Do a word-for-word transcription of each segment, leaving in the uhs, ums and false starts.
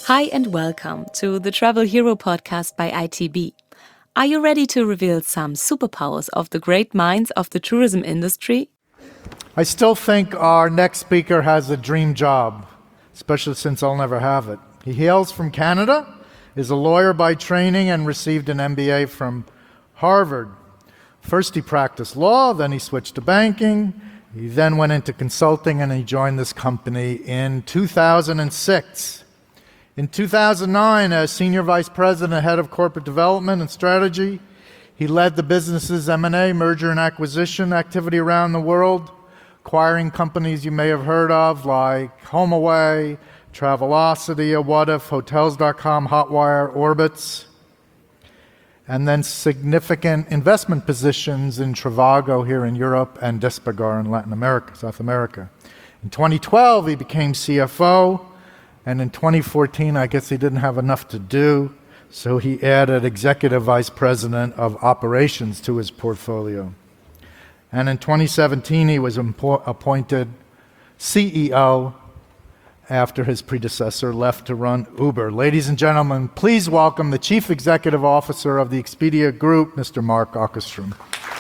Hi and welcome to the Travel Hero podcast by I T B. Are you ready to reveal some superpowers of the great minds of the tourism industry? I still think our next speaker has a dream job, especially since I'll never have it. He hails from Canada, is a lawyer by training, and received an M B A from Harvard. First he practiced law, then he switched to banking. He then went into consulting, and he joined this company in two thousand six. In two thousand nine, as Senior Vice President, Head of Corporate Development and Strategy, he led the business's M and A, merger and acquisition activity around the world, acquiring companies you may have heard of like HomeAway, Travelocity, Whatif, Hotels dot com, Hotwire, Orbitz, and then significant investment positions in Trivago here in Europe and Despegar in Latin America, South America. In twenty twelve, he became C F O. And in twenty fourteen, I guess he didn't have enough to do, so he added Executive Vice President of Operations to his portfolio. And in twenty seventeen, he was impo- appointed C E O after his predecessor left to run Uber. Ladies and gentlemen, please welcome the Chief Executive Officer of the Expedia Group, Mister Mark Okerstrom.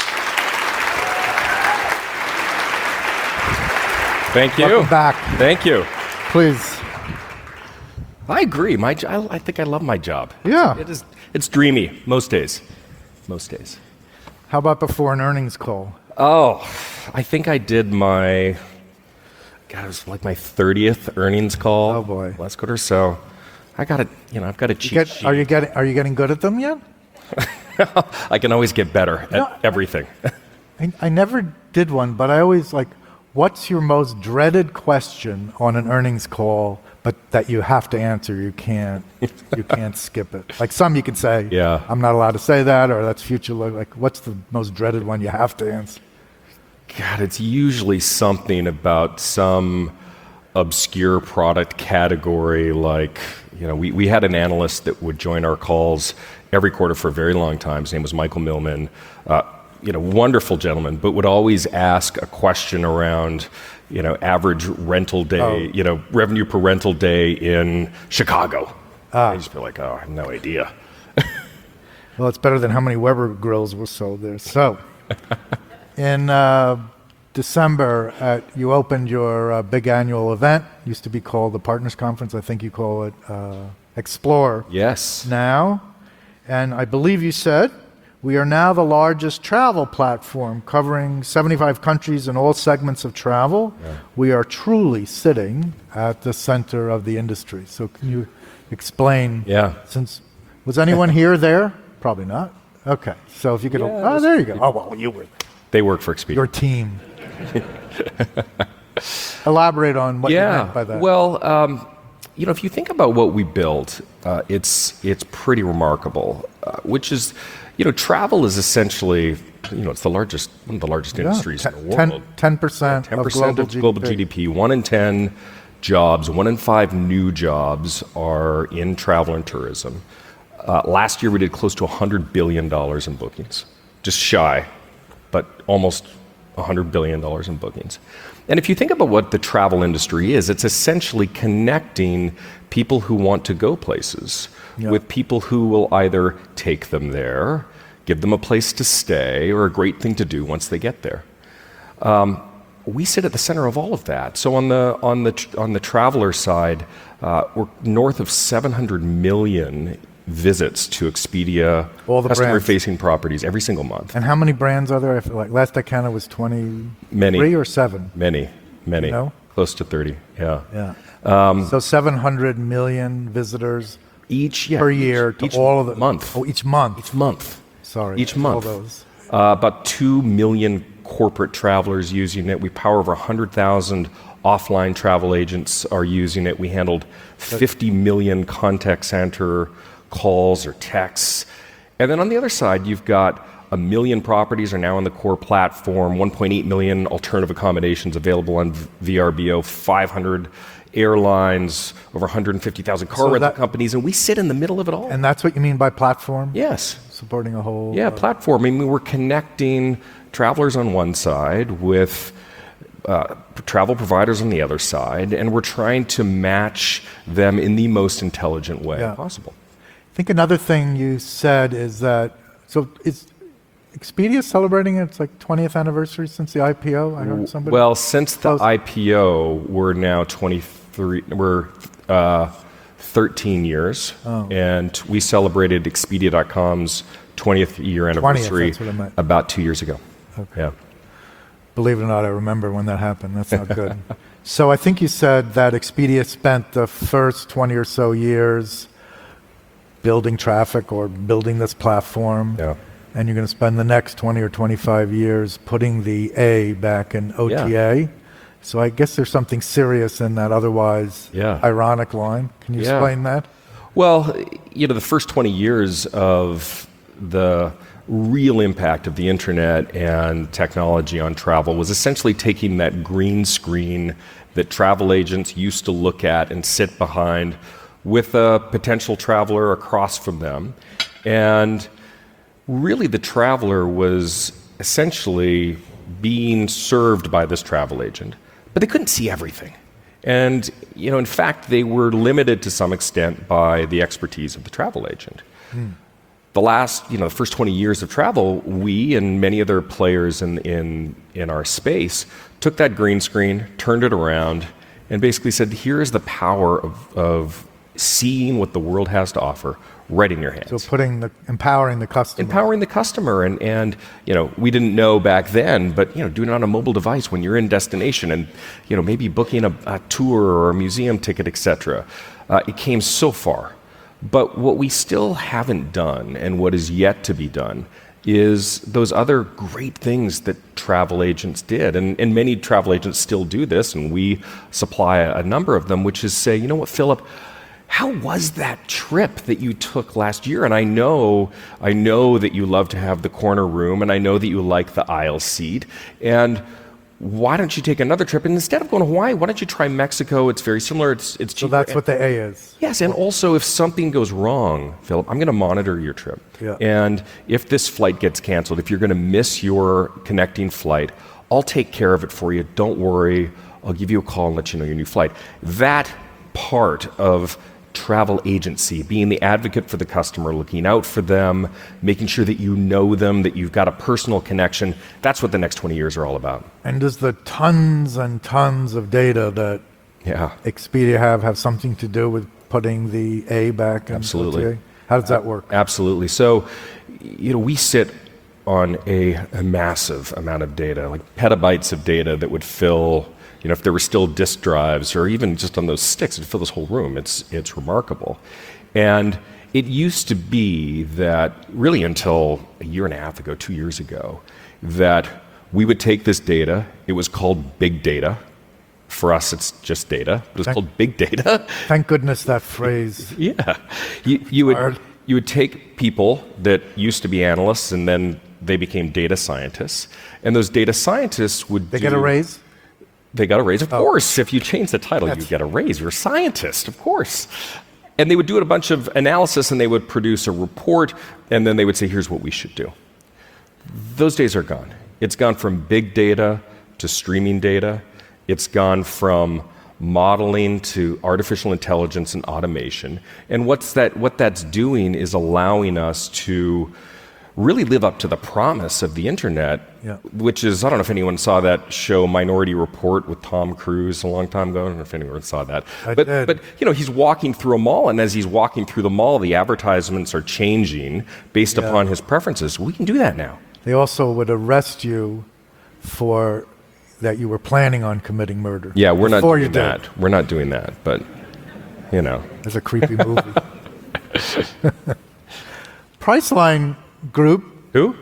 Thank you. Welcome back. Thank you. Please. I agree. My, I, I think I love my job. Yeah. It is. It's dreamy most days. Most days. How about before an earnings call? Oh, I think I did my. God, it was like my thirtieth earnings call. Oh boy. Last quarter. So, I got a. You know, I've got a cheat Get, sheet. are you getting Are you getting good at them yet? I can always get better at No, everything. I, I never did one, but I always like, what's your most dreaded question on an earnings call, but that you have to answer? You can't, you can't skip it. Like some you can say, Yeah. I'm not allowed to say that, or that's future. Look. Like, what's the most dreaded one you have to answer? God, it's usually something about some obscure product category. Like, you know, we, we had an analyst that would join our calls every quarter for a very long time. His name was Michael Millman. Uh, you know, wonderful gentleman, but would always ask a question around, you know, average rental day, Oh. you know, revenue per rental day in Chicago. Ah. I just feel like, oh, I have no idea. Well, it's better than how many Weber grills were sold there. So, in uh, December, at, you opened your uh, big annual event. Used to be called the Partners Conference. I think you call it uh, Explore Yes. now. And I believe you said, we are now the largest travel platform covering seventy-five countries and all segments of travel. Yeah. We are truly sitting at the center of the industry. So can you explain? Yeah. Since was anyone here there? Probably not. Okay. So if you could, Yeah, oh, there's there you go. Oh, well, you were They work for Expedia. your team. Elaborate on what you meant by that. Well, um, you know, if you think about what we built, uh, it's it's pretty remarkable. Uh, which is, you know, travel is essentially, you know, it's the largest one of the largest industries in the world. ten percent Ten of percent global, of global G D P. One in ten jobs, one in five new jobs are in travel and tourism. Uh, last year we did close to one hundred billion dollars in bookings, just shy, but almost one hundred billion dollars in bookings. And if you think about what the travel industry is, it's essentially connecting people who want to go places Yeah. with people who will either take them there, give them a place to stay, or a great thing to do once they get there. Um, we sit at the center of all of that. So on the on the tr- on the traveler side, uh, we're north of seven hundred million visits to Expedia All the customer-facing properties every single month. And how many brands are there? I feel like last I counted was twenty-three Many. or seven. Many, many, You know? close to thirty. Yeah. Yeah. so seven hundred million visitors Each yeah, per each- year to each all of the month. Oh, each month. Each month. Sorry. Each all month. those. Uh, about two million corporate travelers using it. We power over one hundred thousand offline travel agents are using it. We handled fifty million contact center calls or texts. And then on the other side, you've got a million properties are now on the core platform, one point eight million alternative accommodations available on V R B O, five hundred airlines, over one hundred fifty thousand car So rental that- companies, and we sit in the middle of it all. And that's what you mean by platform? Yes. Supporting a whole... Yeah, uh, platform. I mean, we're connecting travelers on one side with uh, travel providers on the other side, and we're trying to match them in the most intelligent way Yeah. possible. I think another thing you said is that, so is Expedia celebrating its like twentieth anniversary since the I P O? I heard somebody. Well, since the Close. I P O, we're now twenty-three, we're uh, thirteen years, Oh. and we celebrated Expedia dot com's twentieth year anniversary that's what I meant. about two years ago. Okay. Yeah. Believe it or not, I remember when that happened. That's not good. So I think you said that Expedia spent the first twenty or so years building traffic or building this platform. Yeah. And you're going to spend the next twenty or twenty-five years putting the A back in O T A. Yeah. So I guess there's something serious in that otherwise Yeah. ironic line. Can you Yeah. explain that? Well, you know, the first twenty years of the real impact of the internet and technology on travel was essentially taking that green screen that travel agents used to look at and sit behind with a potential traveler across from them. And really, the traveler was essentially being served by this travel agent, but they couldn't see everything. And, you know, in fact, they were limited to some extent by the expertise of the travel agent. Hmm. The last, you know, the first twenty years of travel, we and many other players in, in, in our space took that green screen, turned it around, and basically said, here is the power of, of seeing what the world has to offer right in your hands. So putting the empowering the customer. Empowering the customer, and, and you know, we didn't know back then, but you know, doing it on a mobile device when you're in destination, and you know, maybe booking a, a tour or a museum ticket, et cetera. Uh, it came so far, but what we still haven't done, and what is yet to be done, is those other great things that travel agents did, and, and many travel agents still do this, and we supply a, a number of them, which is say, you know what, Philip, how was that trip that you took last year? And I know, I know that you love to have the corner room, and I know that you like the aisle seat. And why don't you take another trip? And instead of going to Hawaii, why don't you try Mexico? It's very similar. It's it's So cheaper. that's what the A is. Yes, and also if something goes wrong, Philip, I'm going to monitor your trip. Yeah. And if this flight gets canceled, if you're going to miss your connecting flight, I'll take care of it for you. Don't worry. I'll give you a call and let you know your new flight. That part of travel agency, being the advocate for the customer, looking out for them, making sure that you know them, that you've got a personal connection, that's what the next twenty years are all about. And does the tons and tons of data that Yeah. Expedia have have something to do with putting the A back in Absolutely. O T A? How does that work? Absolutely. So, you know, we sit on a, a massive amount of data, like petabytes of data that would fill, you know, if there were still disk drives or even just on those sticks, it'd fill this whole room. It's, it's remarkable. And it used to be that really until a year and a half ago, two years ago, that we would take this data, it was called big data. For us, it's just data. It was Thank- called big data. Thank goodness that phrase. Yeah. You, you, would, Hard. you would take people that used to be analysts and then they became data scientists. And those data scientists would They do, get a raise? They got a raise, of Oh. course. If you change the title, you That's- get a raise. You're a scientist, of course. And they would do a bunch of analysis and they would produce a report and then they would say, here's what we should do. Those days are gone. It's gone from big data to streaming data. It's gone from modeling to artificial intelligence and automation. And what's that, what that's doing is allowing us to really live up to the promise of the internet, Yeah. which is, I don't know if anyone saw that show Minority Report with Tom Cruise a long time ago. I don't know if anyone saw that. I but, did. but, you know, he's walking through a mall, and as he's walking through the mall, the advertisements are changing based Yeah. upon his preferences. We can do that now. They also would arrest you for that you were planning on committing murder. Yeah, we're not Before doing you did. that. We're not doing that, but, you know. It's a creepy movie. Priceline Group. Who?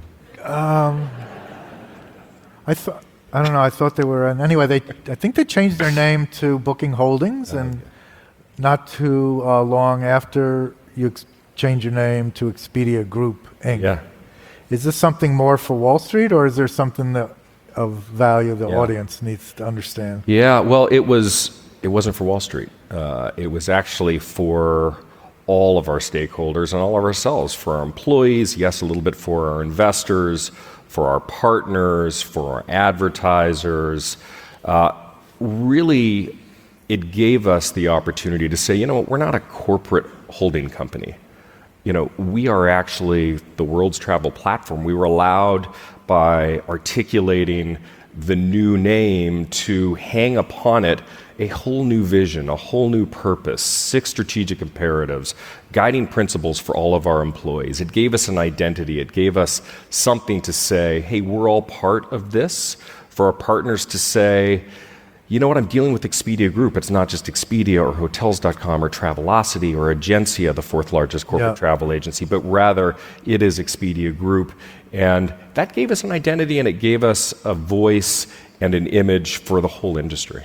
I thought. I don't know. I thought they were. And anyway, they. I think they changed their name to Booking Holdings, and not too uh, long after you ex- change your name to Expedia Group Incorporated. Yeah. Is this something more for Wall Street, or is there something that of value the Yeah. audience needs to understand? Yeah, well, it was. It wasn't for Wall Street. Uh, it was actually for all of our stakeholders and all of ourselves, for our employees, yes, a little bit for our investors, for our partners, for our advertisers. Uh, really, it gave us the opportunity to say, you know, we're not a corporate holding company. You know, we are actually the world's travel platform. We were allowed, by articulating the new name, to hang upon it a whole new vision, a whole new purpose, six strategic imperatives, guiding principles for all of our employees. It gave us an identity. It gave us something to say, hey, we're all part of this. For our partners to say, you know what, I'm dealing with Expedia Group. It's not just Expedia or Hotels dot com or Travelocity or Agencia, the fourth largest corporate Yeah. travel agency, but rather it is Expedia Group. And that gave us an identity, and it gave us a voice and an image for the whole industry.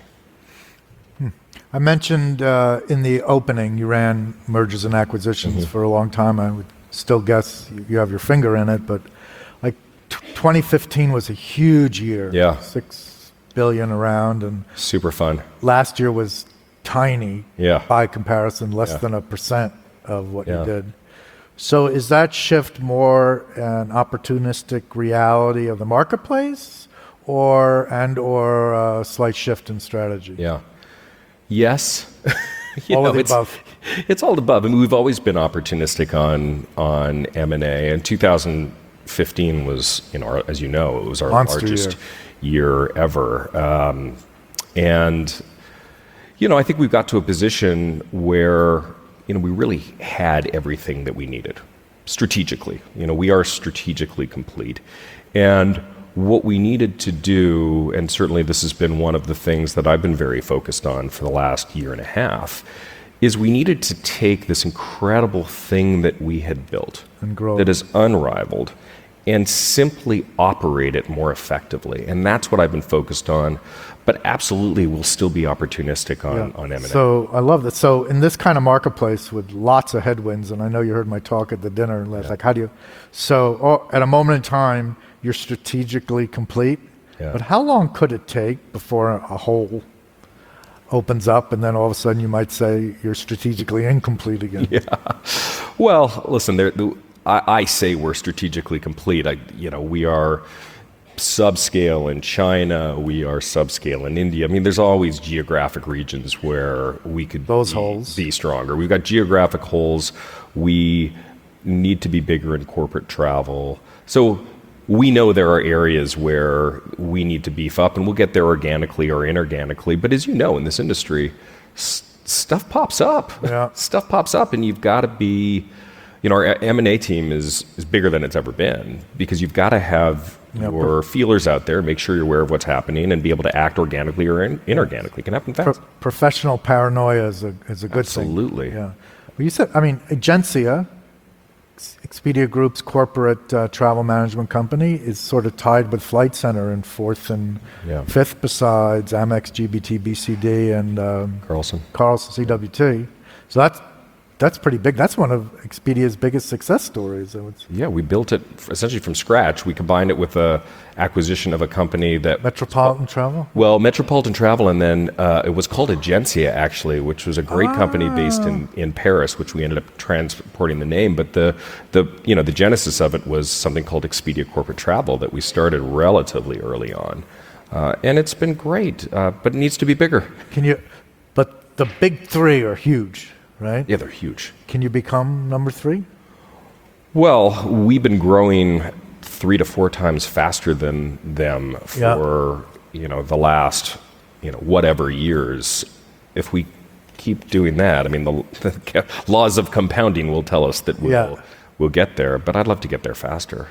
I mentioned uh, in the opening you ran mergers and acquisitions Mm-hmm. for a long time. I would still guess you, you have your finger in it, but like t- twenty fifteen was a huge year. Yeah. Six billion around, and Super fun. last year was tiny Yeah. by comparison, less Yeah. than a percent of what Yeah. you did. So is that shift more an opportunistic reality of the marketplace, or and or a slight shift in strategy? Yeah. Yes. You All of know, the it's, above. It's all the above. I mean, we've always been opportunistic on on M and A, and two thousand fifteen was, you know, our, as you know, it was our Monster largest year, ever. Um, and you know, I think we've got to a position where, you know, we really had everything that we needed strategically. You know, we are strategically complete, and what we needed to do, and certainly this has been one of the things that I've been very focused on for the last year and a half, is we needed to take this incredible thing that we had built, And grow that it. is unrivaled, and simply operate it more effectively. And that's what I've been focused on. But absolutely, we'll still be opportunistic on, Yeah. on M and A. So I love that. So in this kind of marketplace with lots of headwinds, and I know you heard my talk at the dinner last, like how do you, so oh, at a moment in time, you're strategically complete, Yeah. but how long could it take before a hole opens up and then all of a sudden you might say you're strategically incomplete again? Well, listen, there, the, I, I say we're strategically complete. I, you know, we are subscale in China. We are subscale in India. I mean, there's always geographic regions where we could Those be, holes. be stronger. We've got geographic holes. We need to be bigger in corporate travel. So we know there are areas where we need to beef up, and we'll get there organically or inorganically. But as you know, in this industry, s- stuff pops up. Yeah. Stuff pops up, and you've got to be, you know, our M and A team is, is bigger than it's ever been, because you've got to have Yeah, your feelers out there, make sure you're aware of what's happening, and be able to act organically or in, inorganically. It can happen Pro- fast. professional paranoia is a, is a good Absolutely. thing. Yeah. Well, you said, I mean, Agencia, Ex- Expedia Group's corporate uh, travel management company, is sort of tied with Flight Center in fourth and Yeah. fifth, besides Amex, G B T, B C D, and um, Carlson. Carlson, C W T. So that's that's pretty big. That's one of Expedia's biggest success stories. I would say. Yeah, we built it f- essentially from scratch. We combined it with a acquisition of a company that Metropolitan Travel. Well, Metropolitan Travel, and then uh, it was called Agencia, actually, which was a great company based in, in Paris, which we ended up transporting the name. But the, the, you know, the genesis of it was something called Expedia Corporate Travel that we started relatively early on. Uh, and it's been great, uh, but it needs to be bigger. Can you? But the big three are huge, right? Yeah, they're huge. Can you become number three? Well, we've been growing three to four times faster than them Yeah. for you know the last you know whatever years. If we keep doing that, I mean, the, the laws of compounding will tell us that we'll Yeah. we'll get there. But I'd love to get there faster.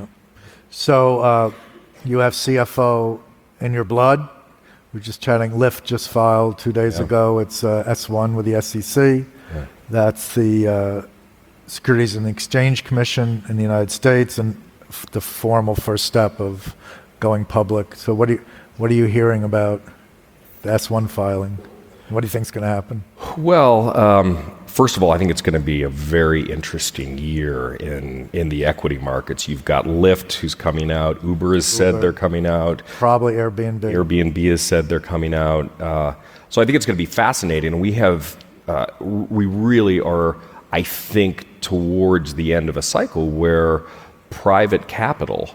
So uh, you have C F O in your blood. We're just chatting. Lyft just filed two days Yeah. ago. It's uh, S one with the S E C. Yeah. That's the uh, Securities and Exchange Commission in the United States, and f- the formal first step of going public. So what do you what are you hearing about the S one filing? What do you think's going to happen? Well, um, first of all, I think it's going to be a very interesting year in, in the equity markets. You've got Lyft, who's coming out. Uber has said Uber. they're coming out. Probably Airbnb. Airbnb has said they're coming out. Uh, so I think it's going to be fascinating. We have, uh, we really are, I think, towards the end of a cycle where private capital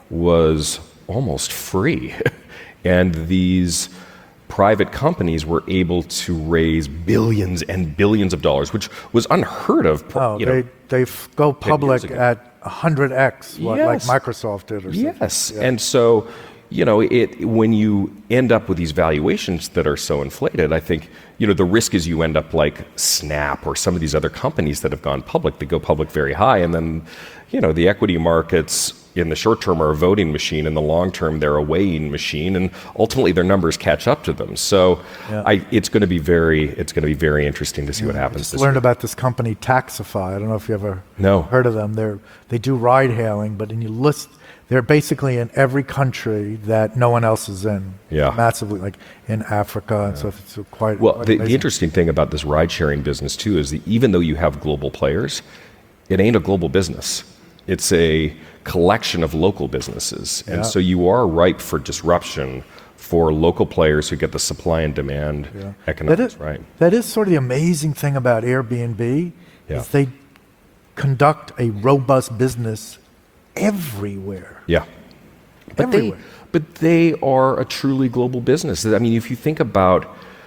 was almost free. And these private companies were able to raise billions and billions of dollars, which was unheard of. Oh, you know, they, they f- go public ago. at one hundred x what like Yes. Microsoft did or something. Yes, Yeah. and so, you know, it when you end up with these valuations that are so inflated, I think, you know, the risk is you end up like Snap or some of these other companies that have gone public. They go public very high, and then, you know, the equity markets in the short term are a voting machine. In the long term, they're a weighing machine, and ultimately their numbers catch up to them. So, Yeah. I, it's going to be very, it's going to be very interesting to see what happens. Just this learned year. about this company Taxify. I don't know if you ever No. heard of them. They're they do ride hailing, but in you list they're basically in every country that no one else is in. Yeah. Massively, like in Africa and stuff. It's quite Well, quite the, the amazing. interesting thing about this ride-sharing business too is that even though you have global players, it ain't a global business. It's a collection of local businesses, and Yeah. so you are ripe for disruption for local players who get the supply and demand Yeah. economics that is, right. That is sort of the amazing thing about Airbnb Yeah. is they conduct a robust business everywhere. Yeah, but they Everywhere. but they are a truly global business. I mean, if you think about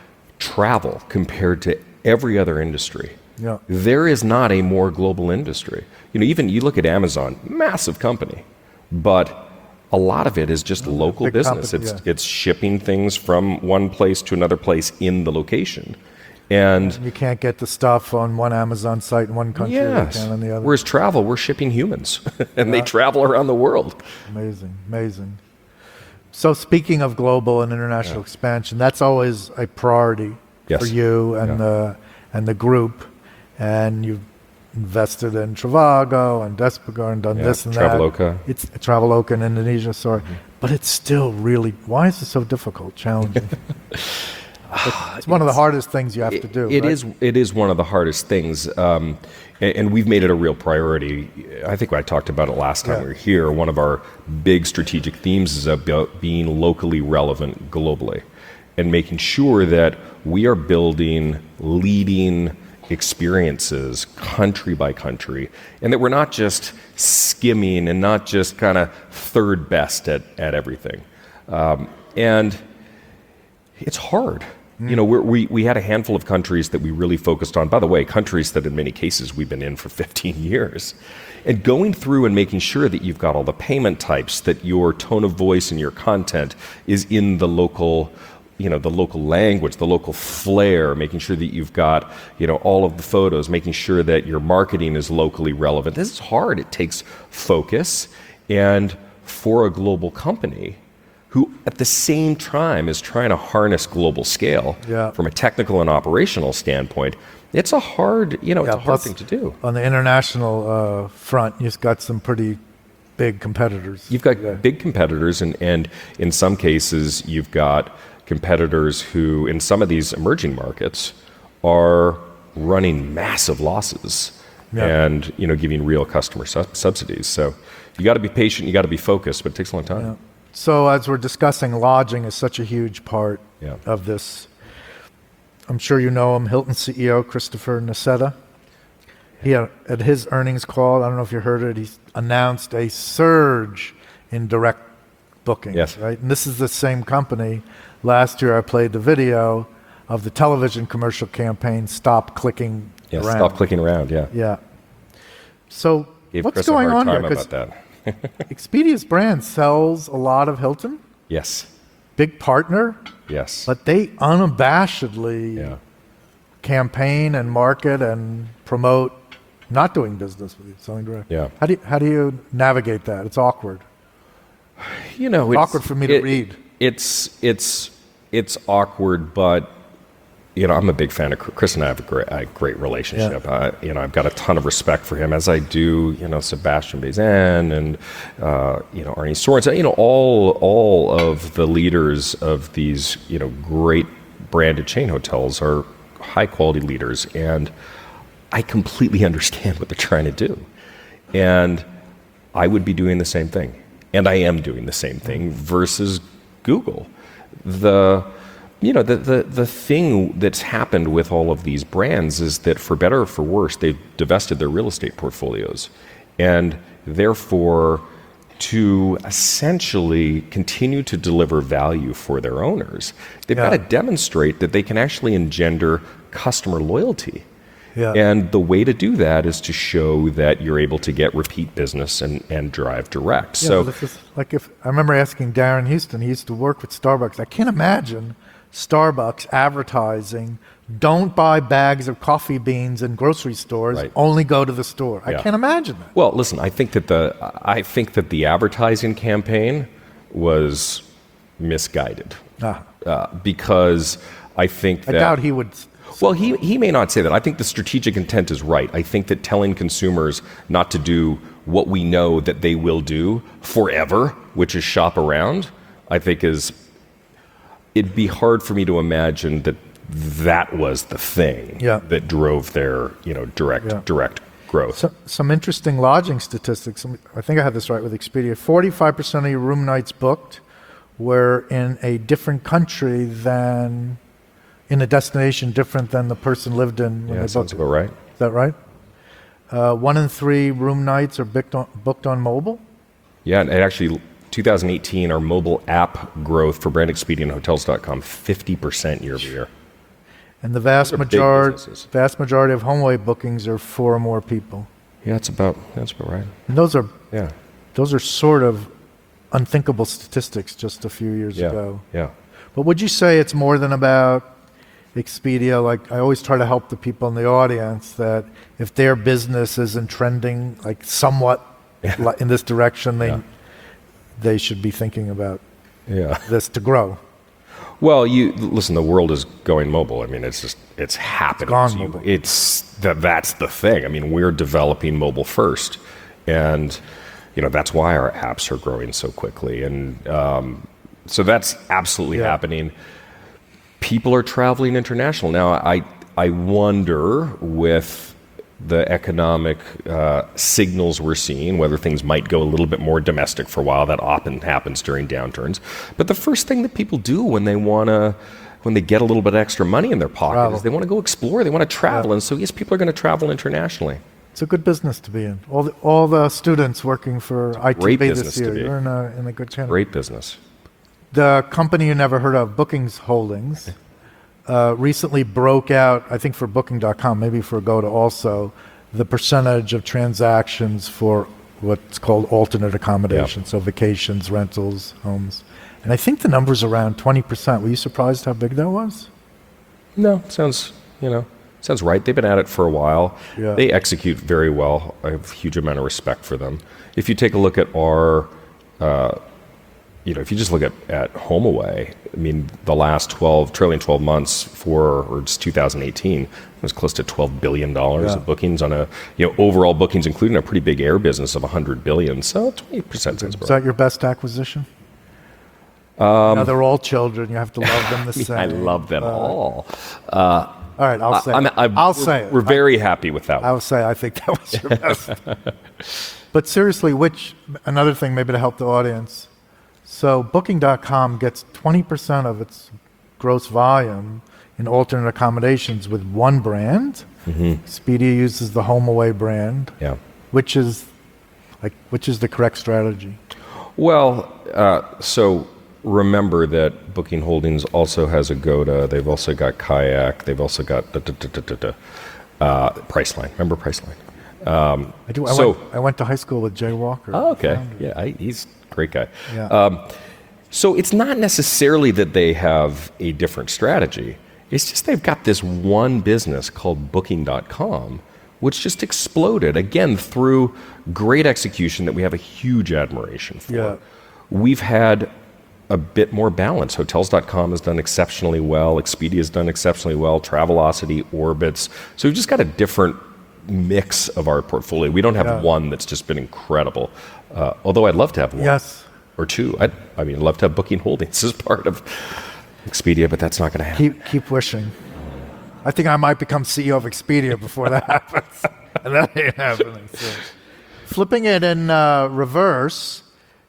travel compared to every other industry. Yeah. There is not a more global industry. You know, even you look at Amazon, massive company, but a lot of it is just local big business. company, it's yeah. it's shipping things from one place to another place in the location. And You can't get the stuff on one Amazon site in one country yes, you can on the other. whereas travel, we're shipping humans, and they travel around the world. Amazing, amazing. So speaking of global and international expansion, that's always a priority Yes. for you and Yeah. the and the group. And you've invested in Trivago and Despegar and done Yeah, this and Traveloka. that. It's Traveloka in Indonesia, sorry. But it's still really, why is it so difficult, challenging? It's one of the hardest things you have to do. It right? is. It is one of the hardest things, um, and, and we've made it a real priority. I think I talked about it last time Yeah. we were here. One of our big strategic themes is about being locally relevant globally, and making sure that we are building leading experiences country by country, and that we're not just skimming and not just kind of third best at at everything. Um, and it's hard. You know, we're, we we had a handful of countries that we really focused on. By the way, countries that in many cases we've been in for fifteen years. And going through and making sure that you've got all the payment types, that your tone of voice and your content is in the local, you know, the local language, the local flair, making sure that you've got, you know, all of the photos, making sure that your marketing is locally relevant. This is hard. It takes focus. And for a global company, who at the same time is trying to harness global scale Yeah. from a technical and operational standpoint, it's a hard, you know, Yeah, it's a hard plus thing to do. On the international uh, front, you've got some pretty big competitors. You've got Yeah. big competitors, and, and in some cases, you've got competitors who, in some of these emerging markets, are running massive losses Yeah. and, you know, giving real customer sub- subsidies. So you got to be patient, you got to be focused, but it takes a long time. Yeah. So as we're discussing, lodging is such a huge part Yeah. of this. I'm sure you know him, Hilton C E O Christopher Nassetta. He had, at his earnings call, I don't know if you heard it, he announced a surge in direct bookings. Yes. Right, and this is the same company. Last year, I played the video of the television commercial campaign. Stop clicking Yeah, around. stop clicking around, yeah. Yeah. So Gave what's Chris going a hard on here? time 'Cause about that. Expedia's brand sells a lot of Hilton, Yes, big partner. yes. But they unabashedly Yeah. campaign and market and promote not doing business with you, selling direct. Yeah. How do you, how do you navigate that? It's awkward. You know, It's it's awkward for me to it- read. It's it's it's awkward, but you know, I'm a big fan of Chris. Chris and I have a great, a great relationship. I, you know, I've got a ton of respect for him, as I do, you know, Sebastian Bazin and uh, you know Arnie Sorensen. You know, all all of the leaders of these, you know, great branded chain hotels are high quality leaders, and I completely understand what they're trying to do, and I would be doing the same thing, and I am doing the same thing versus Google. The you know the, the the thing that's happened with all of these brands is that, for better or for worse, they've divested their real estate portfolios, and therefore to essentially continue to deliver value for their owners, they've Yeah. got to demonstrate that they can actually engender customer loyalty. Yeah. And the way to do that is to show that you're able to get repeat business and, and drive direct. Yeah, so well, this is like if I remember asking Darren Houston, he used to work with Starbucks. I can't imagine Starbucks advertising, don't buy bags of coffee beans in grocery stores, Right. only go to the store. I Yeah. can't imagine that. Well, listen, I think that the I think that the advertising campaign was misguided Ah, uh, because I think I that doubt he would. well, he he may not say that. I think the strategic intent is right. I think that telling consumers not to do what we know that they will do forever, which is shop around, I think is it'd be hard for me to imagine that that was the thing Yeah. that drove their, you know, direct Yeah. direct growth. So, some interesting lodging statistics. I think I have this right with Expedia. forty-five percent of your room nights booked were in a different country than, in a destination different than the person lived in when Yeah, they sounds booked it. about right. Is that right? Uh, one in three room nights are booked on, booked on mobile. Yeah, and actually, twenty eighteen, our mobile app growth for Brand Expedia and Hotels dot com, fifty percent year over year. And the vast Those are big majority, businesses. vast majority of HomeAway bookings are four or more people. Yeah, that's about that's about right. And those are Yeah, those are sort of unthinkable statistics just a few years yeah, ago. yeah. But would you say it's more than about Expedia? Like I always try to help the people in the audience that if their business isn't trending like somewhat li- in this direction, they Yeah. they should be thinking about Yeah. this to grow. Well, you listen. The world is going mobile. I mean, it's just it's happening. gone to you. mobile. It's that that's the thing. I mean, we're developing mobile first, and you know that's why our apps are growing so quickly, and um, so that's absolutely Yeah. happening. People are traveling international now. I I wonder with the economic uh, signals we're seeing, whether things might go a little bit more domestic for a while. That often happens during downturns. But the first thing that people do when they want to, when they get a little bit extra money in their pocket, Travel. is they want to go explore. They want to travel, and so yes, people are going to travel internationally. It's a good business to be in. All the, all the students working for I T Great B business this year, to be. you're in a, in a good channel. Great business. The company you never heard of, Bookings Holdings, uh, recently broke out, I think for Booking dot com, maybe for Agoda also, the percentage of transactions for what's called alternate accommodation, so vacations, rentals, homes. And I think the number's around twenty percent. Were you surprised how big that was? No, sounds you know sounds right. They've been at it for a while. Yeah. They execute very well. I have a huge amount of respect for them. If you take a look at our, uh, you know, if you just look at at HomeAway, I mean, the last twelve trailing twelve months for or just two thousand eighteen was close to twelve billion dollars Yeah. of bookings on a you know overall bookings, including a pretty big air business of one hundred billion. So twenty percent sounds Is about that your best acquisition? Um, now they're all children. You have to love them the same. I love them Uh, all. All right, I'll say I'm- it. I'm- I'll we're- say it. We're very happy with that. I one. will say I think that was your best. But seriously, which another thing maybe to help the audience. So Booking dot com gets twenty percent of its gross volume in alternate accommodations with one brand. Expedia uses the HomeAway brand, Yeah. which is like which is the correct strategy. Well, uh, so remember that Booking Holdings also has Agoda. They've also got Kayak. They've also got da, da, da, da, da, da, uh, Priceline. Remember Priceline? I do. I, So- went, I went to high school with Jay Walker. Oh, okay. Yeah, I, he's a great guy. Yeah. Um, so it's not necessarily that they have a different strategy. It's just they've got this one business called Booking dot com, which just exploded, again, through great execution that we have a huge admiration for. Yeah. We've had a bit more balance. Hotels dot com has done exceptionally well. Expedia has done exceptionally well. Travelocity, Orbitz. So we've just got a different mix of our portfolio. We don't have Yeah. one that's just been incredible. Uh, although I'd love to have one Yes. or two. I'd, I mean, I'd love to have Booking Holdings as part of Expedia, but that's not going to happen. Keep keep wishing. I think I might become C E O of Expedia before that happens. And that ain't happening. So. Flipping it in uh, reverse,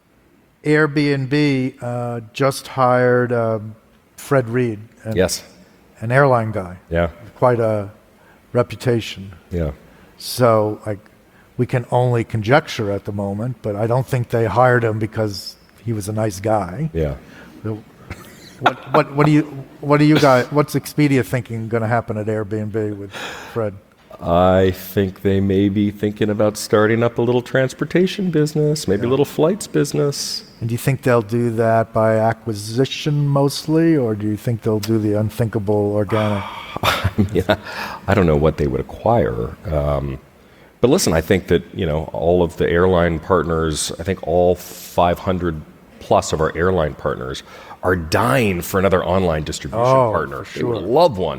Airbnb uh, just hired uh, Fred Reed, an, Yes. an airline guy, Yeah. quite a reputation. Yeah. So, like, we can only conjecture at the moment, but I don't think they hired him because he was a nice guy. Yeah. So what, what, what do you, what do you guys, what's Expedia thinking going to happen at Airbnb with Fred? I think they may be thinking about starting up a little transportation business, maybe Yeah. a little flights business. And do you think they'll do that by acquisition mostly, or do you think they'll do the unthinkable organic? Yeah, I don't know what they would acquire. Um, but listen, I think that, you know, all of the airline partners, I think all five hundred plus of our airline partners are dying for another online distribution Oh, partner. for They sure. would love one.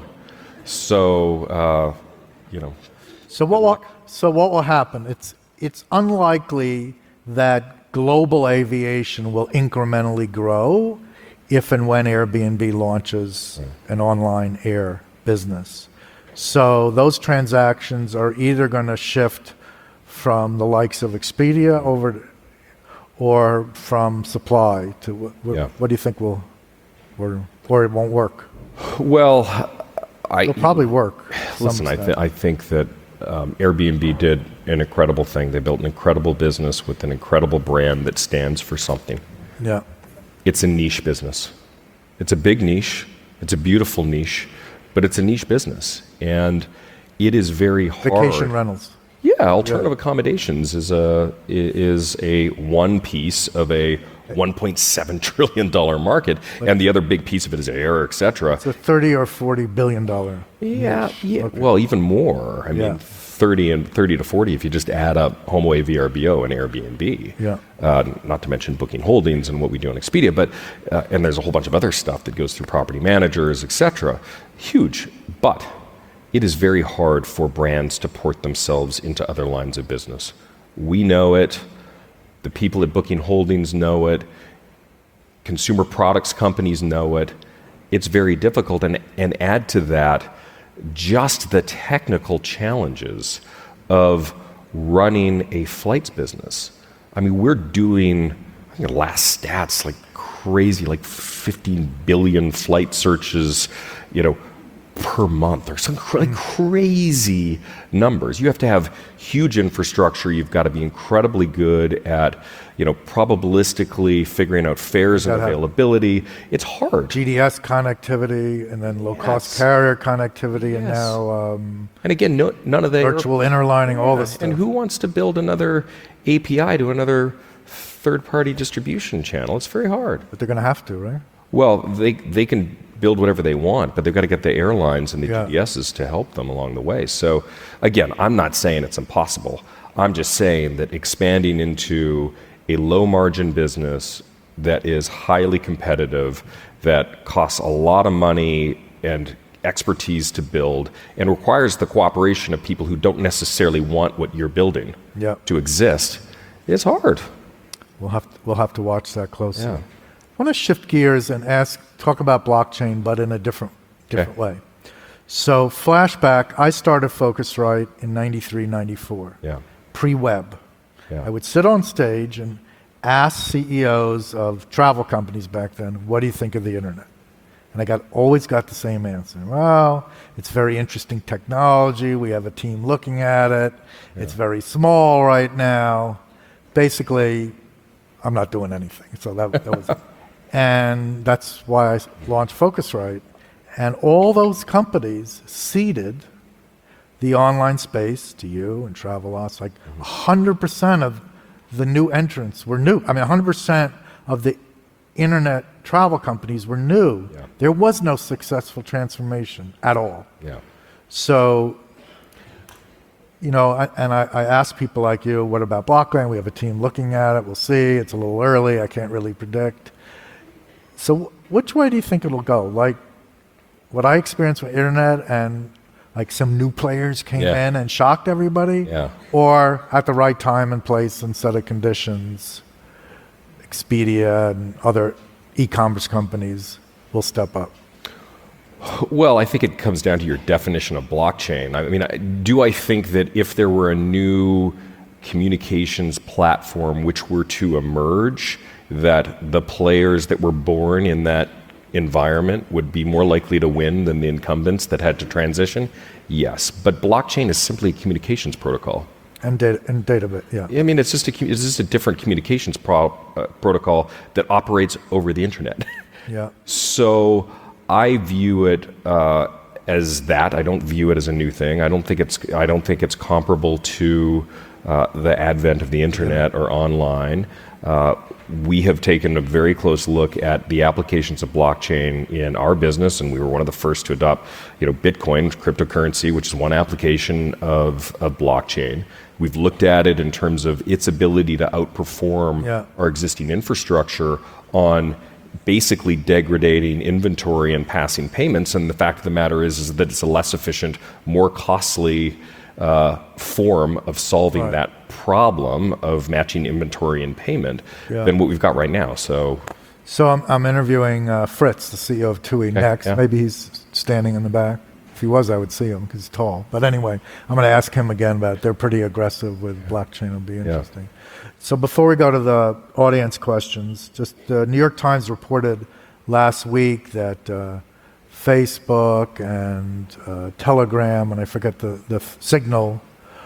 So, uh, you know, So what will, so what will happen? It's, it's unlikely that global aviation will incrementally grow if and when Airbnb launches an online air business. So those transactions are either going to shift from the likes of Expedia over to, or from supply to what, what, Yeah. what do you think will, or, or it won't work? well, I It'll probably work. to listen. some I, extent. th- I think that um, Airbnb did an incredible thing. They built an incredible business with an incredible brand that stands for something. Yeah. It's a niche business. It's a big niche. It's a beautiful niche, but it's a niche business, and it is very hard. Vacation rentals. Yeah, alternative accommodations is a is a one piece of a one point seven trillion dollar market, and the other big piece of it is air, et cetera. It's a thirty or forty billion dollar. Yeah, yeah. Well, even more. I Yeah. mean, thirty and thirty to forty if you just add up HomeAway, V R B O, and Airbnb. Yeah. Uh, not to mention Booking Holdings and what we do on Expedia, but uh, and there's a whole bunch of other stuff that goes through property managers, et cetera. Huge, but it is very hard for brands to port themselves into other lines of business. We know it. The people at Booking Holdings know it. Consumer products companies know it. It's very difficult, and and add to that just the technical challenges of running a flights business. I mean, we're doing, I think the last stats, like crazy, like fifteen billion flight searches, you know, per month, or some cr- like crazy numbers. You have to have huge infrastructure. You've got to be incredibly good at, you know, probabilistically figuring out fares and gotta have- availability. It's hard. G D S connectivity, and then low-cost Yes. carrier connectivity, and Yes. now um, And again, no, none of the virtual interlining, all this stuff. And who wants to build another A P I to another third-party distribution channel? It's very hard. But they're going to have to, right? Well, they they can build whatever they want, but they've got to get the airlines and the Yeah. G D Ss to help them along the way. So, again, I'm not saying it's impossible. I'm just saying that expanding into a low-margin business that is highly competitive, that costs a lot of money and expertise to build, and requires the cooperation of people who don't necessarily want what you're building Yeah. to exist, is hard. We'll have to, we'll have to watch that closely. Yeah. I want to shift gears and ask, talk about blockchain, but in a different different way. So, flashback, I started Focusrite in ninety-three, ninety-four, Yeah. pre-web. Yeah. I would sit on stage and ask C E Os of travel companies back then, what do you think of the internet? And I got always got the same answer. Well, it's very interesting technology. We have a team looking at it. It's very small right now. Basically, I'm not doing anything. So that, that was it. And that's why I launched Focusrite. And all those companies seeded the online space to you and Travelocity. Like one hundred percent of the new entrants were new. I mean, one hundred percent of the internet travel companies were new. Yeah. There was no successful transformation at all. Yeah. So, you know, I, and I, I ask people like you, what about blockchain? We have a team looking at it. We'll see. It's a little early. I can't really predict. So wh- which way do you think it'll go? Like what I experienced with internet and like some new players came Yeah. in and shocked everybody? Yeah. Or at the right time and place and set of conditions, Expedia and other e-commerce companies will step up? Well, I think it comes down to your definition of blockchain. I mean, I- do I think that if there were a new communications platform which were to emerge, that the players that were born in that environment would be more likely to win than the incumbents that had to transition? Yes, but blockchain is simply a communications protocol. And data and database, yeah. I mean, it's just a commu- it's just a different communications pro- uh, protocol that operates over the internet. Yeah. So I view it uh, as that. I don't view it as a new thing. I don't think it's I don't think it's comparable to uh, the advent of the internet or online. Uh, we have taken a very close look at the applications of blockchain in our business, and we were one of the first to adopt, you know, Bitcoin, cryptocurrency, which is one application of, of blockchain. We've looked at it in terms of its ability to outperform Yeah. our existing infrastructure on basically degrading inventory and passing payments. And the fact of the matter is, is that it's a less efficient, more costly uh, form of solving Right. that problem of matching inventory and payment Yeah. than what we've got right now. So So I'm, I'm interviewing uh, Fritz, the C E O of TUI, next. yeah. Maybe he's standing in the back. If he was, I would see him because he's tall. But anyway, I'm going to ask him again about it. They're pretty aggressive with blockchain. It'll be interesting. So before we go to the audience questions, just the New York Times reported last week that uh, Facebook and uh, Telegram, and I forget the, the f- Signal,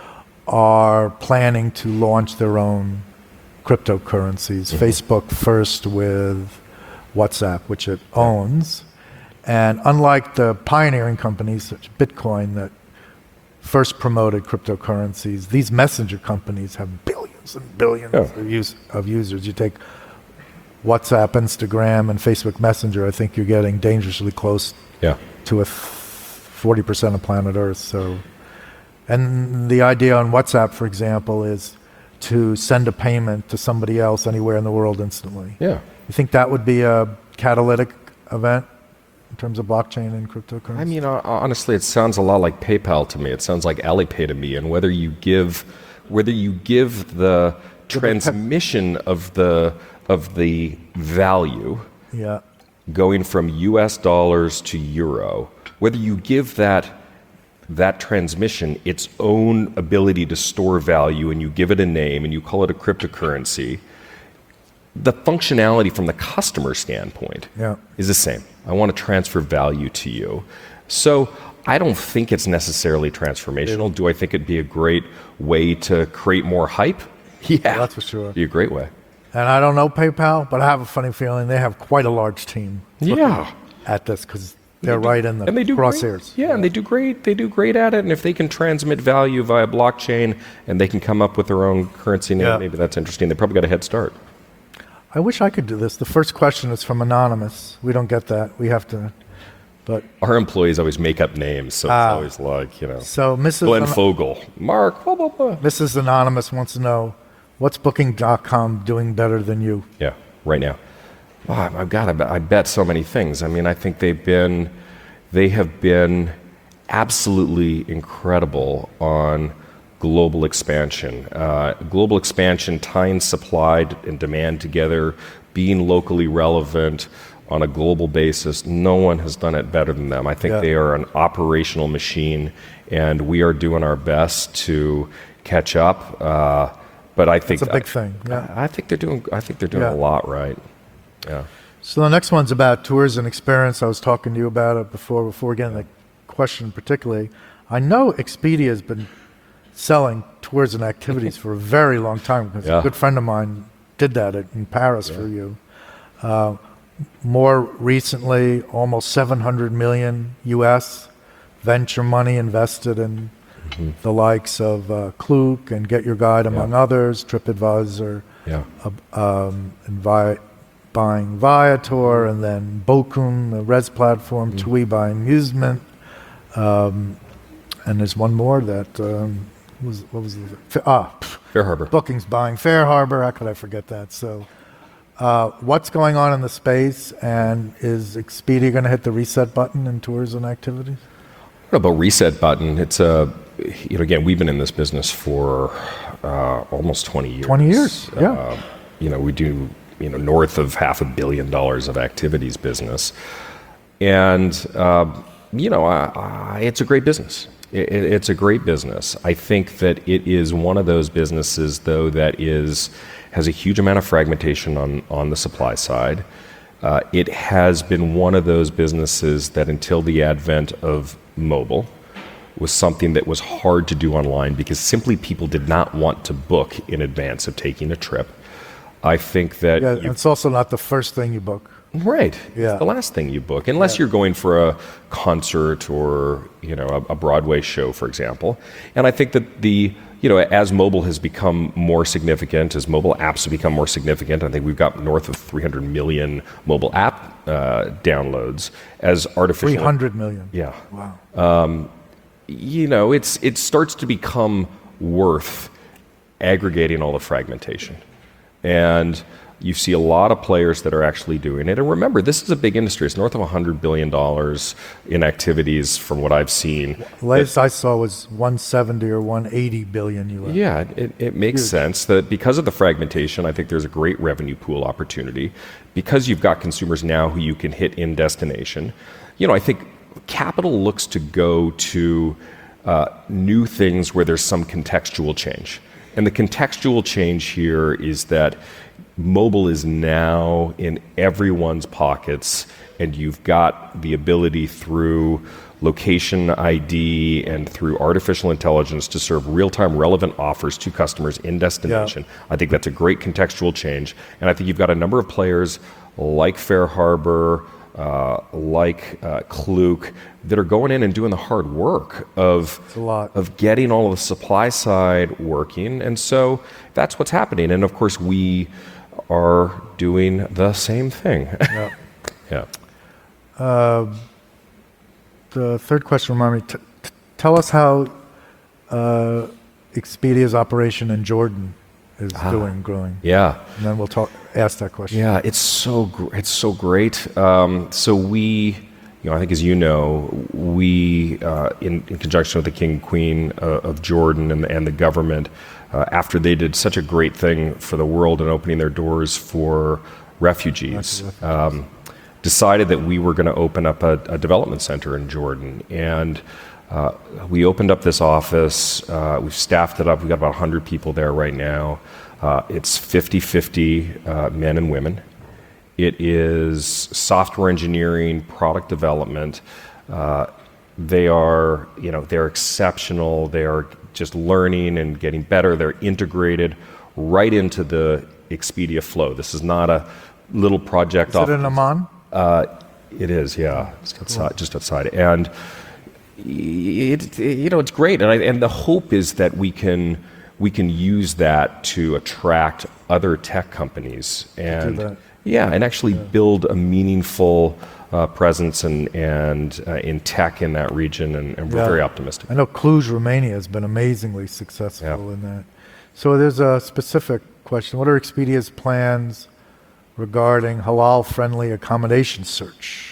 are planning to launch their own cryptocurrencies. Facebook first with WhatsApp, which it owns. And unlike the pioneering companies such as Bitcoin that first promoted cryptocurrencies, these messenger companies have billions and billions Yeah. of, use, of users. You take WhatsApp, Instagram, and Facebook Messenger, I think you're getting dangerously close yeah, to a th- forty percent of planet Earth. So, and the idea on WhatsApp, for example, is to send a payment to somebody else anywhere in the world instantly. yeah. You think that would be a catalytic event in terms of blockchain and cryptocurrency? I mean, uh, honestly, it sounds a lot like PayPal to me. It sounds like Alipay to me. And whether you give, whether you give the transmission of the of the value yeah, going from U S dollars to euro, whether you give that that transmission its own ability to store value and you give it a name and you call it a cryptocurrency, the functionality from the customer standpoint yeah. is the same. I want to transfer value to you. So I don't think it's necessarily transformational. Do I think it'd be a great way to create more hype? Yeah, That's for sure. Be a great way. And I don't know PayPal, but I have a funny feeling they have quite a large team Yeah. at this because they're right in the And they do crosshairs. great. Yeah, and they do great. They do great at it. And if they can transmit value via blockchain and they can come up with their own currency name, Yeah. maybe that's interesting. They probably got a head start. I wish I could do this. The first question is from Anonymous. We don't get that. We have to, but Our employees always make up names, so Ah. it's always like, you know, so Missus Glenn An- Fogel, Mark, blah, blah, blah. Missus Anonymous wants to know, what's Booking dot com doing better than you? Yeah, right now. Wow, I've got. I bet, I bet so many things. I mean, I think they've been, they have been absolutely incredible on global expansion. Uh, global expansion, tying supply and demand together, being locally relevant on a global basis. No one has done it better than them. I think Yeah. they are an operational machine, and we are doing our best to catch up. Uh, but I think It's a big thing. Yeah. I think they're doing. I think they're doing Yeah. a lot right. Yeah. So the next one's about tours and experience. I was talking to you about it before. Before getting the question particularly, I know Expedia has been selling tours and activities for a very long time because Yeah. a good friend of mine did that at- in Paris for you. Uh, more recently, almost seven hundred million U S venture money invested in the likes of uh, Klook and Get Your Guide, among Yeah. others, TripAdvisor, Yeah. um, and Vi- buying Viator, and then Bokun, the res platform, TUI buying Musement, um, and there's one more that um, was what was the ah pff, Fair Harbor. Bookings buying Fair Harbor. How could I forget that? So, uh, what's going on in the space, and is Expedia going to hit the reset button in tours and activities? I don't know about reset button. It's a, you know, again, we've been in this business for uh, almost twenty years. twenty years, yeah. Uh, you know, we do, you know, north of half a billion dollars of activities business, and uh, you know, I, I, it's a great business. It, it, it's a great business. I think that it is one of those businesses, though, that is has a huge amount of fragmentation on on the supply side. Uh, it has been one of those businesses that, until the advent of mobile, was something that was hard to do online because simply people did not want to book in advance of taking a trip. I think that Yeah, you- it's also not the first thing you book. right. Yeah. It's the last thing you book, unless Yeah. you're going for a concert or you know a, a Broadway show, for example. And I think that the you know as mobile has become more significant, as mobile apps have become more significant, I think we've got north of three hundred million mobile app uh, downloads. As artificial, three hundred million. yeah, Wow. you know, it's it starts to become worth aggregating all the fragmentation. And you see a lot of players that are actually doing it. And remember, this is a big industry. It's north of one hundred billion dollars in activities from what I've seen. The latest I saw was one seventy or one eighty billion U S. Yeah, it, it makes Huge. sense that because of the fragmentation, I think there's a great revenue pool opportunity. Because you've got consumers now who you can hit in destination, you know, I think capital looks to go to uh, new things where there's some contextual change. And the contextual change here is that mobile is now in everyone's pockets, and you've got the ability through location I D and through artificial intelligence to serve real-time relevant offers to customers in destination. Yeah. I think that's a great contextual change. And I think you've got a number of players like FareHarbor, uh, like uh, Klook, that are going in and doing the hard work of, a lot. of getting all of the supply side working. And so that's what's happening. And of course, we are doing the same thing. Yeah. yeah. The third question reminded me, t- t- tell us how uh, Expedia's operation in Jordan is doing, growing. Yeah. And then we'll talk, ask that question. Yeah, it's so gr- it's so great. Um, so we, you know, I think as you know, we uh, in, in conjunction with the King and Queen uh, of Jordan and the, and the government, uh, after they did such a great thing for the world and opening their doors for refugees, um, decided that we were going to open up a, a development center in Jordan. And uh, we opened up this office. Uh, we've staffed it up. We've got about one hundred people there right now. Uh, it's fifty-fifty uh, men and women. It is software engineering, product development. Uh, they are, you know, they're exceptional. They are just learning and getting better. They're integrated right into the Expedia flow. This is not a little project Is off. it in Amman? Uh, it is, yeah, just outside. Just outside, and it, it, you know, it's great. And I, and the hope is that we can we can use that to attract other tech companies and that. yeah, and actually build a meaningful uh, presence and and uh, in tech in that region. And, and we're Yeah. very optimistic. I know Cluj, Romania has been amazingly successful Yeah. in that. So there's a specific question. What are Expedia's plans regarding halal-friendly accommodation search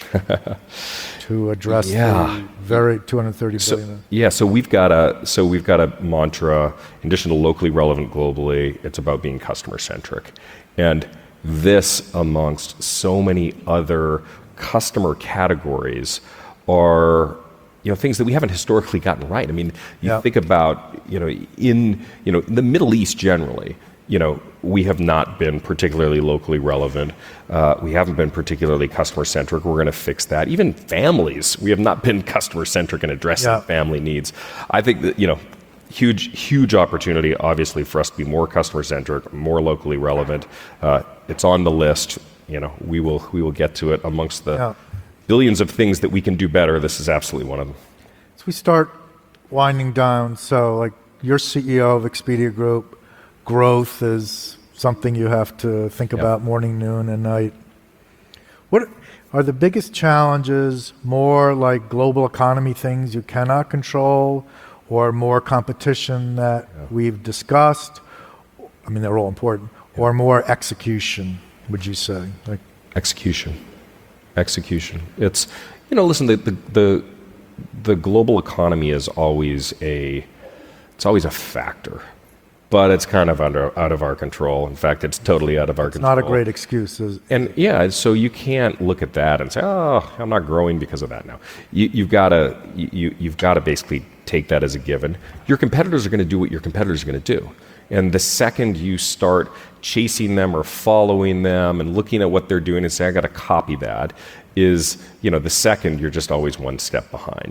to address Yeah. the very two hundred thirty So, billion? yeah, so we've got a so we've got a mantra. In addition to locally relevant globally, it's about being customer centric, and this, amongst so many other customer categories, are you know things that we haven't historically gotten right. I mean, you Yeah. think about you know in you know in the Middle East generally. You know, we have not been particularly locally relevant. Uh, we haven't been particularly customer centric. We're going to fix that. Even families, we have not been customer centric in addressing Yeah. family needs. I think that, you know, huge, huge opportunity, obviously, for us to be more customer centric, more locally relevant. Uh, it's on the list. You know, we will we will get to it amongst the Yeah. billions of things that we can do better. This is absolutely one of them. So we start winding down. So, like, you're C E O of Expedia Group. Growth is something you have to think Yep. about morning, noon, and night. What are the biggest challenges? More like global economy things you cannot control, or more competition that we've discussed? I mean, they're all important. Or more execution, would you say? Like, Execution. Execution. It's, you know, listen, the, the, the, the global economy is always a, it's always a factor, but it's kind of under, out of our control. In fact, it's totally out of our control. not a great excuse. Is And yeah, so you can't look at that and say, "Oh, I'm not growing because of that." Now, you, you've got to you, you've got to basically take that as a given. Your competitors are going to do what your competitors are going to do, and the second you start chasing them or following them and looking at what they're doing and say, "I got to copy that," is you know the second you're just always one step behind.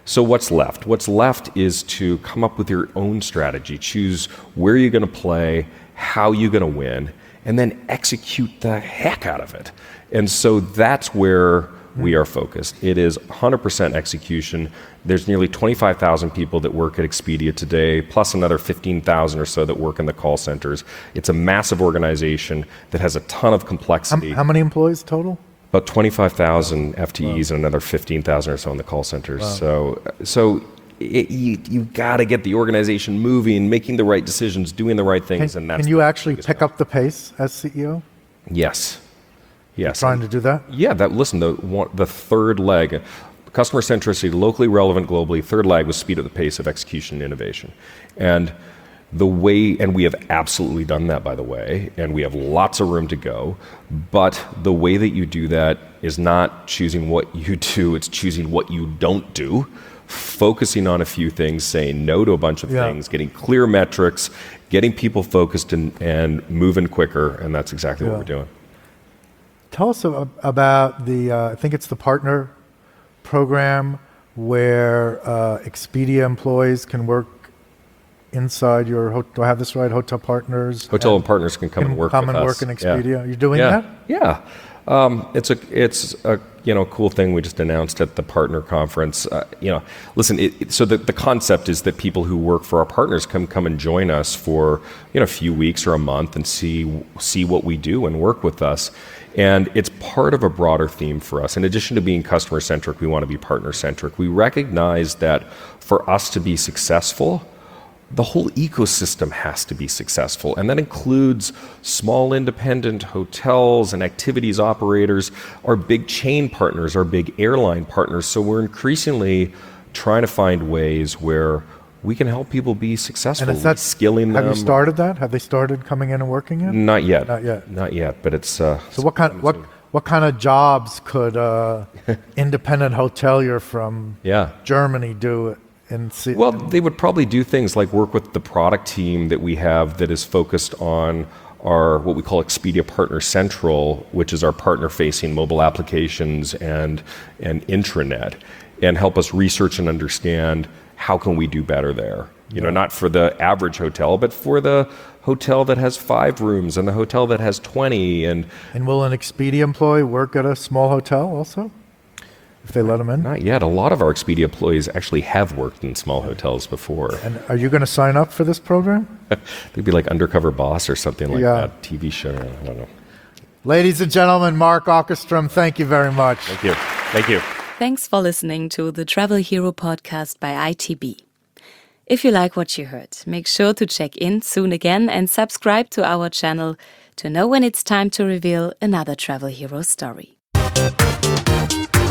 So what's left? What's left is to come up with your own strategy, choose where you're going to play, how you're going to win, and then execute the heck out of it. And so that's where we are focused. It is one hundred percent execution. There's nearly twenty-five thousand people that work at Expedia today, plus another fifteen thousand or so that work in the call centers. It's a massive organization that has a ton of How, complexity. how many employees total? About twenty-five thousand F T Es and another fifteen thousand or so in the call centers. So, so it, you you got to get the organization moving, making the right decisions, doing the right things, Can, and that's can you the actually biggest pick one. up the pace as C E O? Yes, yes. Trying to do that? Yeah, that listen, the one, the third leg, customer centricity, locally relevant globally. Third leg was speed at the pace of execution and innovation, and the way, and we have absolutely done that, by the way, and we have lots of room to go. But the way that you do that is not choosing what you do; it's choosing what you don't do. Focusing on a few things, saying no to a bunch of Yeah. things, getting clear metrics, getting people focused and, and moving quicker, and that's exactly Yeah. what we're doing. Tell us a- about the, uh, I think it's the partner program where uh, Expedia employees can work inside your, ho- do I have this right, hotel partners? Hotel and partners can come can and work come with and us. work in Yeah. Expedia. You're doing yeah. that? Yeah. Um, it's a it's a you know cool thing we just announced at the partner conference. Uh, you know, listen. It, it, so the the concept is that people who work for our partners come come and join us for you know a few weeks or a month and see see what we do and work with us. And it's part of a broader theme for us. In addition to being customer centric, we want to be partner centric. We recognize that for us to be successful, the whole ecosystem has to be successful, and that includes small independent hotels and activities operators, our big chain partners, our big airline partners. So we're increasingly trying to find ways where we can help people be successful, And is that, skilling have them. you started that? Have they started coming in and working yet? Not yet. Not yet. Not yet, but it's... Uh, So what kind, what, what kind of jobs could uh, independent hotelier from yeah. Germany do in C- Well, they would probably do things like work with the product team that we have that is focused on our what we call Expedia Partner Central, which is our partner-facing mobile applications and and intranet, and help us research and understand how can we do better there. You know, not for the average hotel, but for the hotel that has five rooms and the hotel that has twenty. And And will an Expedia employee work at a small hotel also? If they let them in? not yet. A lot of our Expedia employees actually have worked in small hotels before. And are you going to sign up for this program? They'd be like Undercover Boss or something like Yeah. that, T V show. I don't know. Ladies and gentlemen, Mark Åkerström, thank you very much. Thank you. Thank you. Thanks for listening to the Travel Hero podcast by I T B. If you like what you heard, make sure to check in soon again and subscribe to our channel to know when it's time to reveal another Travel Hero story.